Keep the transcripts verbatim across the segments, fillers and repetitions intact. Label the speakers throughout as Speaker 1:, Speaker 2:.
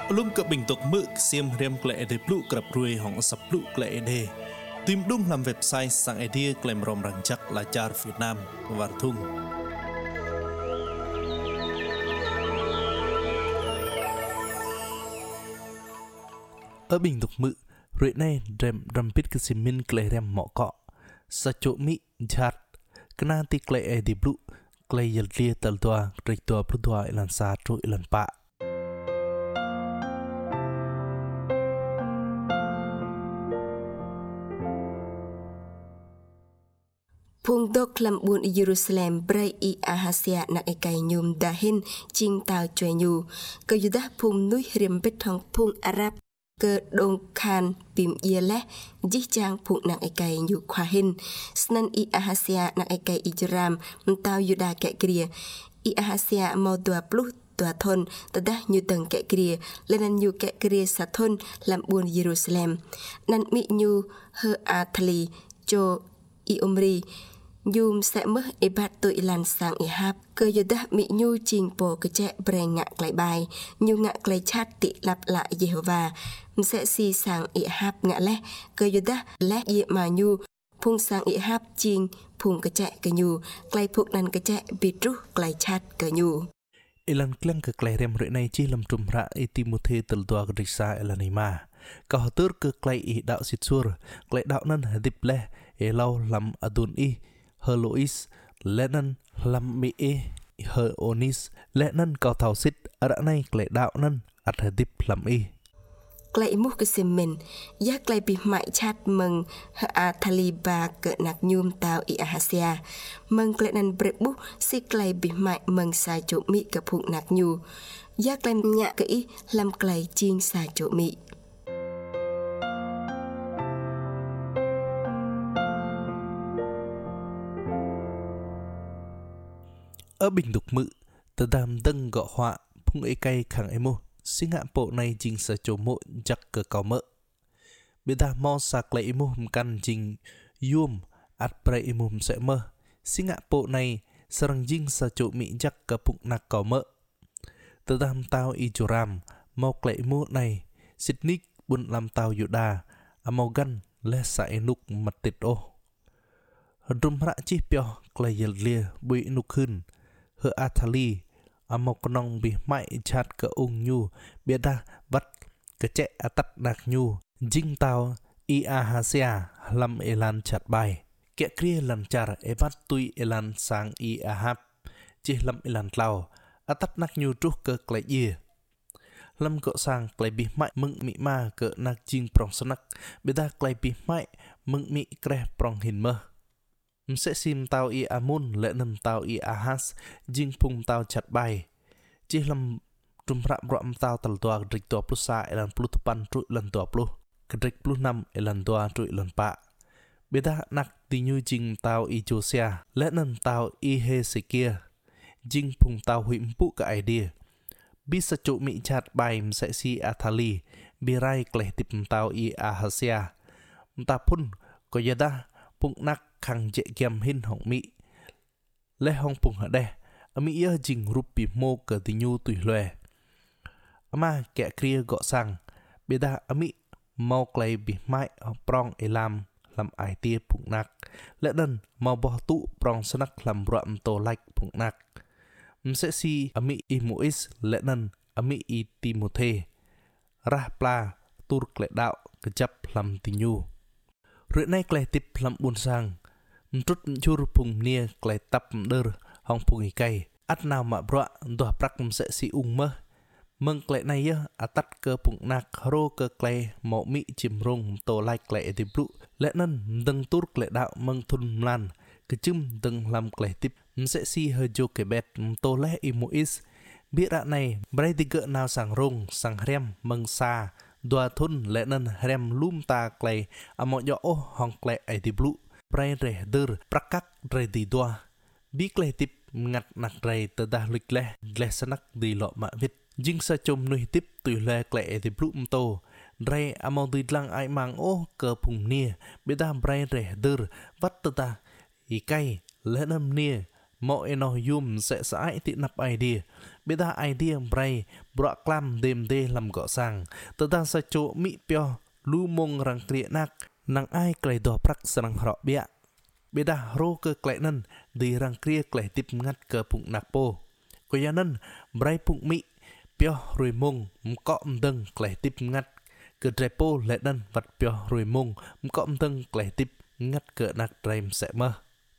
Speaker 1: Lung cập bình tục mực xiêm riêng lệ để lũ cập ruồi hỏng sập lũ lệ đề tìm đúng làm website sang idea claim rom răng chắc là char Việt Nam và thung ở bình tục mực rồi nay rem rampit cái sim min clay rem mỏ cọ sa chỗ mỹ chart cái nan ti clay để lũ clay yel lia tal toa rịch toa pru toa ilan sa tru ilan pa
Speaker 2: Phung đốc làm buôn ở Jerusalem bray i Ahasia nạc ai cài nhôm đa hin chinh tàu chue nhu cơ yu đá phung núi riềm bích thong phung Arab cơ đông khan bìm ia lẽ dí trang phung nạc ai cài nhu khoa hin snan i Ahasia nạc ai cài Ijeram tàu yu đa kẹ kia i Ahasia mau đua plus đua thôn ta đá nhu tầng kẹ kia lên nan nhu kẹ kia sa thôn làm buôn Jerusalem nan mi nhu hơ Athali cho i Omri Yum sẽ mất e bát tụi lan sang e hap cơ giờ đã bị nhu trình bộ cái trẻ bè ngạc lại bài nhu ngạc lại chat tị lặp lại Jehovah sẽ si sang e hap ngạ lẽ cơ giờ đã lẽ ye mà nhu phung sang e hap trình phung cái trẻ cái nhu lại phung nan cái trẻ bị rút lại chat cái nhu
Speaker 1: Elan klang ke klai rem re nai chi lam trum ra e Timothy tel tua ke risa elanima ka hotur ke klai i đạo sit sur klai đạo nan hadip le e lau lam adun i Helois lenan lam mi e Heonis lenan ka thau sit ara nai klai đạo nan at hadip lam i
Speaker 2: Klai muk ke semen ya klai bi mai chat meng ha Taliba ke nak nyum tau i Ahasia meng klai nan brebu si klai bi mai meng sa cho mi ke phuk nak nyu ya klai nya ke i lam klai ching sa cho mi
Speaker 1: ở bình tục mự tờ đàm đâng gọ họa phung ấy cay khẳng ấy mô sinh hạ bộ này trình sở chỗ mộ chắc cờ cao mỡ bây ta mò sạc lại mô căn trình yum át bray mô sẽ mơ sinh hạ bộ này sarang jing sở chỗ mỹ chắc cờ phụng nạc cao mỡ tờ đàm tao y chô ram mọc lại mô này xịt ních buôn làm tao dụ đà à màu găn lê sải nục mặt tịt ô rung rạ chi pio clay yel lia bụi nục hưn hơ Athali amok nong bi mai chat ke ung nhu bia da vắt ke che atat nak nhu jing tao i Ahasia lam elan chat bai ke kria lan char e vat tui elan sang i Ahab chi lam elan tlau atat nak nhu truk ke klai ye lam ko sang klai bi mai mung mi ma ke nak jing prong sanak bia da klai bi mai mung mi kre prong hin mơ sẽ sim tao i Amun lệ nằm tao i Ahas jing phung tao chặt bài chỉ làm trùm rạm rạm tao tal toa rịch toa plus sa elan plus pan trụi lần toa plus rịch plus năm elan toa trụi lần pa bây giờ nặc tí như jing tao i Josiah lệ nằm tao i Hezekiah jing phung tao huỵm pu cả idea biết sa chỗ mỹ chặt bài sẽ si Athali bi rai kleh tip tao i Ahasia ta pun có giờ da phung nặc khang dễ kiam hin hong mỹ lê hong phung hả đây mỹ yêu jing rupi mô cờ tình nhu tùy loè ama kẻ kia gọi sang bây giờ mỹ mau clay bị mai prong elam làm ai tia phung nặc lẽ đơn mau bỏ tụ prong sanak làm rộm tổ lạch phung nặc sẽ si mỹ imois lẽ đơn mỹ i Timothy rahpla tur lệ đạo cái chấp làm tình nhu rồi nay clay tip làm buồn sang trút chur phung nia clay tập đơ hong phung cây ắt nào mà bọa đòa prak sẽ si ung mơ mừng clay này á atat cơ phung nạc ro cơ clay mộ mỹ chìm rung tổ lai clay tip blu lẽ nân đừng tur clay đạo mừng thun lan cái chim đừng làm clay tip sẽ si hơi jo cái bet tổ lẽ imois biết đã này bray thì gỡ nào sang rung sang rem mừng xa đòa thun lẽ nân rem lum ta clay à mọi nhỏ hong clay ai tip blu bray rẻ đơ prakak rẻ đi đua biết clay tip ngặt nặc rẻ tờ đa lịch lẽ lẽ sanak đi lọ mạ vít jing sa chôm nuôi tiếp tùy lẽ clay tip blu tô rẻ à mong tùy lăng ai mang ô cờ phùng nia biết đam bray rẻ đơ vắt tờ ta ý cay lẽ nâm nia mọi nó yum sẽ sải tị nắp idea bê ta idea bray bọa clam đêm đê làm gõ sang tớ ta sa chỗ mỹ pio lu mông răng kriya nak nang ai klei do prak sarang hrọ bia bê ta rô cơ klei nân đi răng kriya klei tip ngắt cơ pung nak po có ya nân bray pung mỹ pio rồi mông mkọ mdâng klei tip ngắt cơ drai po lệ nân vặt pio rồi mông mkọ mdâng klei tip ngắt cơ nak dream sẽ mơ.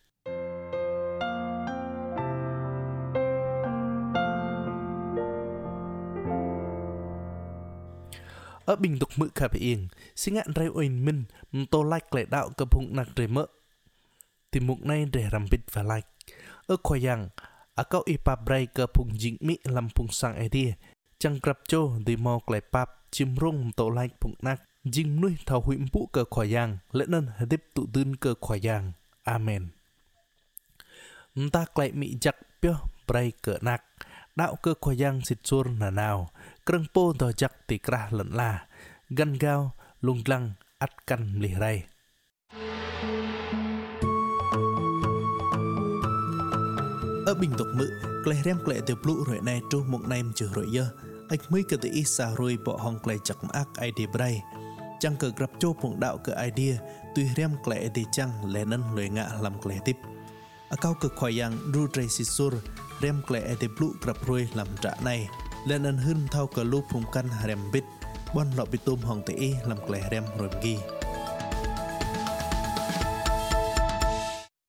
Speaker 1: Ở bình tục mự khả bị yên, xin ngạn rai oin minh, tô like lại đạo cơ bụng nạc rời mỡ. Thì mục này để rằm bít và like. Ở khoa yang, ở câu y pap rai cơ bụng dính mỹ làm bụng sang idea. Chẳng gặp chô đi mò lại pap chim rung tô like bụng nạc. Dính nuôi thảo huynh bụ cơ khoa yang, lẽ nên hãy tiếp tụ tư cơ khoa yang. Amen. Ta lại mỹ chắc biểu rai cơ nạc. Đạo cơ khoa yang xịt xua nà nào. Kreng po do chắc tì krah lẫn là. Gan gao, lung lăng, ắt căn lì ray. Ở bình tục mự, klei rem klei tiêu blue rồi này trô một nem chữ rồi dơ. Ách mới cơ tự ý xa rồi bỏ hong klei chắc ác idea bray. Chẳng cơ grab chô bụng đạo cơ idea, tuy rem klei thì chăng lẽ nân lưỡi ngạ làm klei tiếp. Ở cao cực khoai yang ru tray xịt xua, rem klei tiêu blue grab rồi làm trả này. Lên ân hưng thao cờ lúc phùng căn rem bít bon lọ bị tôm hồng tế làm klei rem rồi ghi.